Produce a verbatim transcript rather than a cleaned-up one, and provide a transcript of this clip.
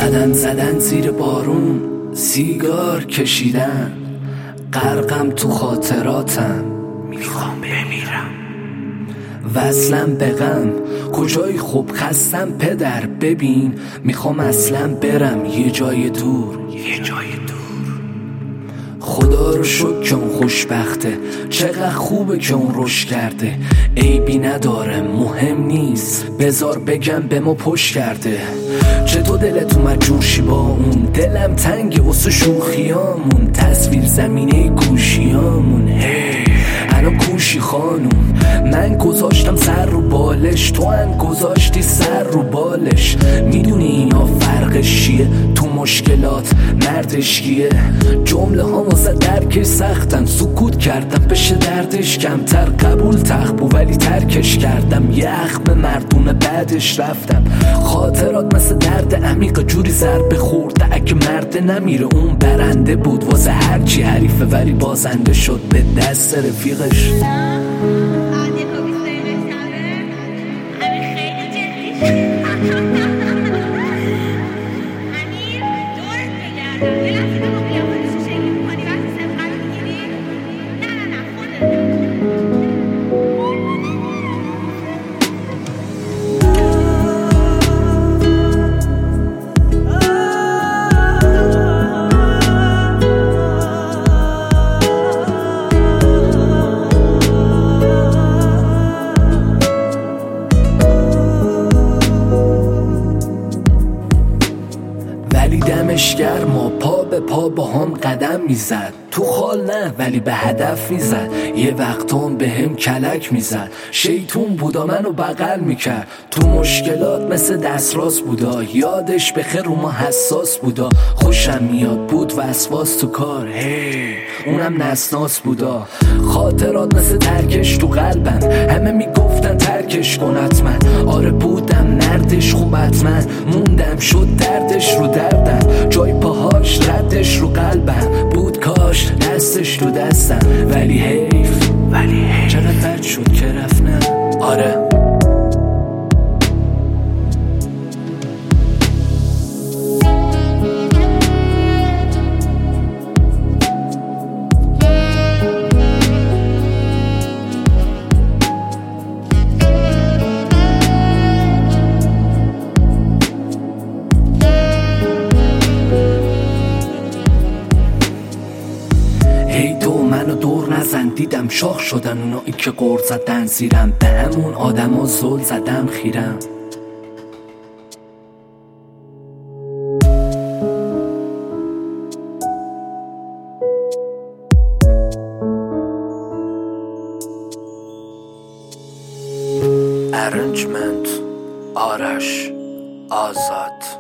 قدم زدن زیر بارون، سیگار کشیدن، غرقم تو خاطراتم، میخوام بمیرم. وصلم به غم، کجای خوب خستم پدر ببین، میخوام اصلا برم یه جای دور، یه جای دور. خدا رو شکر که اون خوشبخته، چقدر خوبه که اون رشد کرده. عیبی نداره مهم نیست، بذار بگم به ما پشت کرده. چطور دلت اومد جوشی با اون، دلم تنگه واسه شوخیامون، تصویر زمینه گوشیامون. هی الان کوشی خانوم، من گذاشتم سر رو بالش، تو هم گذاشتی سر رو بالش. میدونی اینا فرقش چیه؟ تو مشکلات مردش کیه؟ جمله ها واسه درکش سختن، سکوت کردم بشه دردش کمتر. قبول تخبو ولی ترکش کردم، یه اخم مردونه بعدش رفتم. خاطرات مثل درد عمیق جوری ضربه خورده، اگه مرده نمیره اون برنده بود. واسه هرچی حریفه ولی بازنده شد به دست رفیقش. ولی دمش گرما، پا به پا با هم قدم میزد. تو خال نه ولی به هدف میزد، یه وقتام به هم کلک میزد. شیطون بودا منو بغل میکرد، تو مشکلات مثل دستراست بودا. یادش به خیر رو ما حساس بودا، خوشم میاد بود وسواس تو کار. هی اونم نسناس بودا. خاطرات مثل ترکش تو قلبم، همه میگفتن ترکش کن حتما. آره بودم مردش خوب حتما، موندم شد دردش رو دردم. جای پاهاش ردش رو قلبم بود، کاش دستش تو دستم. ولی حیف، ولی حیف چقدر بد شد که رفت. نه آره هی تو منو دور نزن، دیدم شاخ شدن اونایی که قرض زدن زیرم. به همون آدم ها زل زدم خیرم. Arrangement آرش آزاد.